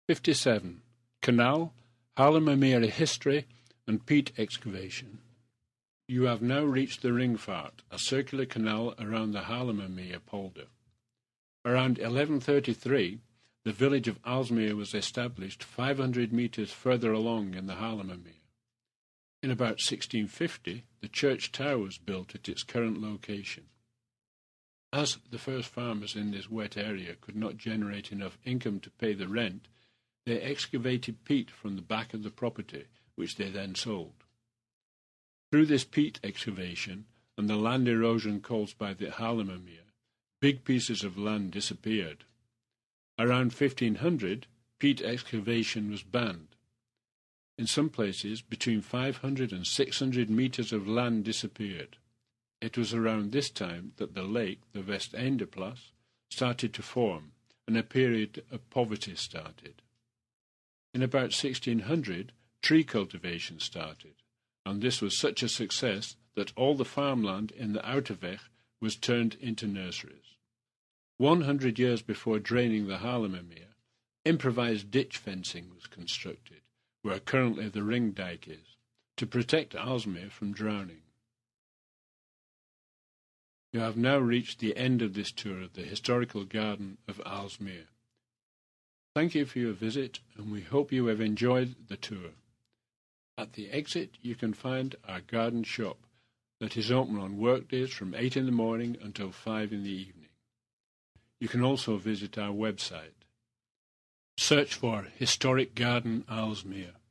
57. Canal, Haarlemmermeer history and peat excavation. You have now reached the Ringvaart, a circular canal around the Haarlemmermeer polder. Around 1133, the village of Aalsmeer was established 500 metres further along in the Haarlemmermeer. In about 1650, the church tower was built at its current location. As the first farmers in this wet area could not generate enough income to pay the rent, they excavated peat from the back of the property, which they then sold. Through this peat excavation and the land erosion caused by the Haarlemmermeer, big pieces of land disappeared. Around 1500, peat excavation was banned. In some places, between 500 and 600 metres of land disappeared. It was around this time that the lake, the Westeinderplas, started to form, and a period of poverty started. In about 1600, tree cultivation started, and this was such a success that all the farmland in the Outerweg was turned into nurseries. 100 years before draining the Haarlemmermeer, improvised ditch fencing was constructed, where currently the Ringdijk is, to protect Aalsmeer from drowning. You have now reached the end of this tour of the historical garden of Aalsmeer. Thank you for your visit, and we hope you have enjoyed the tour. At the exit, you can find our garden shop that is open on workdays from 8 in the morning until 5 in the evening. You can also visit our website. Search for Historic Garden Aalsmeer.